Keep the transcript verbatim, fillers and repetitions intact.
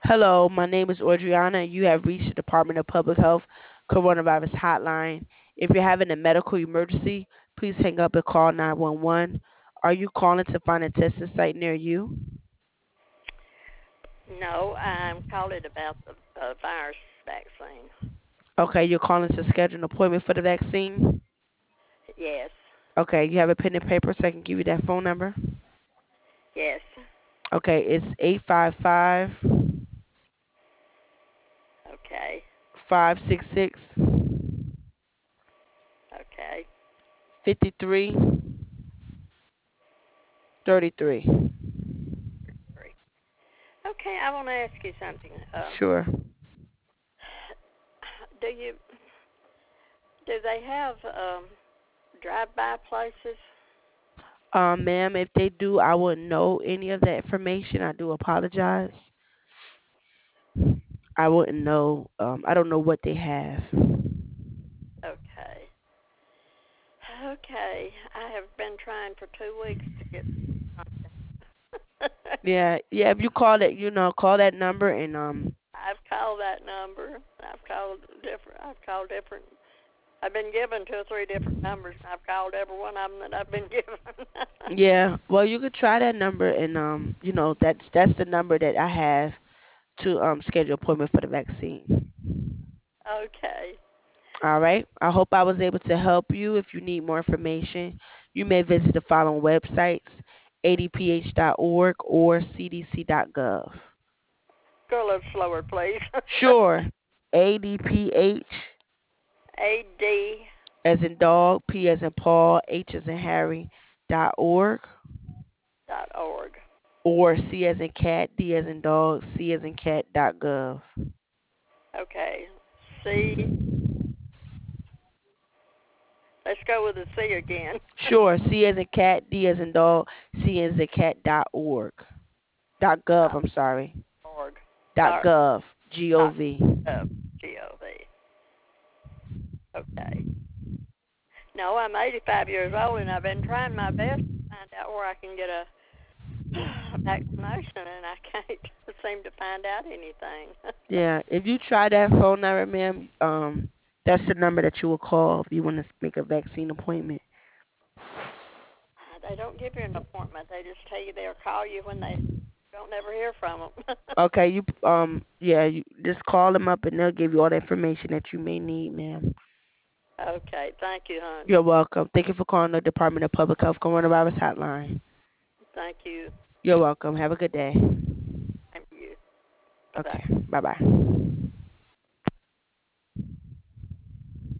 Hello, my name is Audriana. You have reached the Department of Public Health Coronavirus Hotline. If you're having a medical emergency, please hang up and call nine one one. Are you calling to find a testing site near you? No, I'm calling about the uh, virus vaccine. Okay, you're calling to schedule an appointment for the vaccine? Yes, Okay, you have a pen and paper so I can give you that phone number? yes. Okay, it's eight five five, Okay, five six six, okay. five three three three. Great. Okay, I want to ask you something. Um, Sure. do you do they have um, drive-by places? Um, ma'am, if they do, I wouldn't know any of that information. I do apologize. I wouldn't know. Um, I don't know what they have. Okay, okay. I have been trying for two weeks to get something. Yeah, yeah. If you call it, you know, call that number and um. I've called that number. I've called different. I've called different. I've been given two or three different numbers, and I've called every one of them that I've been given. Yeah, well, you could try that number and um, you know, that's that's the number that I have to um schedule appointment for the vaccine. Okay. All right. I hope I was able to help you. If you need more information, you may visit the following websites: a d p h dot org or c d c dot gov. Go a little slower, please. Sure. A D P H A D as in dog, P as in Paul, H as in Harry, dot org, dot org. or C as in cat, D as in dog, C as in cat dot gov. Okay. C. Let's go with the C again. Sure, C as in cat, D as in dog, C as in cat dot org. Dot gov, dot I'm sorry. org. Dot Dot gov. G O dot V. gov. G O V. Okay. No, I'm eighty-five years old, and I've been trying my best to find out where I can get a vaccination, and I can't seem to find out anything. Yeah, if you try that phone number, ma'am, um, that's the number that you will call if you want to make a vaccine appointment. They don't give you an appointment. They just tell you they'll call you when they don't ever hear from them. Okay, you um yeah, you just call them up and they'll give you all the information that you may need, ma'am. Okay, thank you, hon. You're welcome. Thank you for calling the Department of Public Health Coronavirus Hotline. Thank you. You're welcome. Have a good day. Thank you. Bye bye. Okay, bye bye.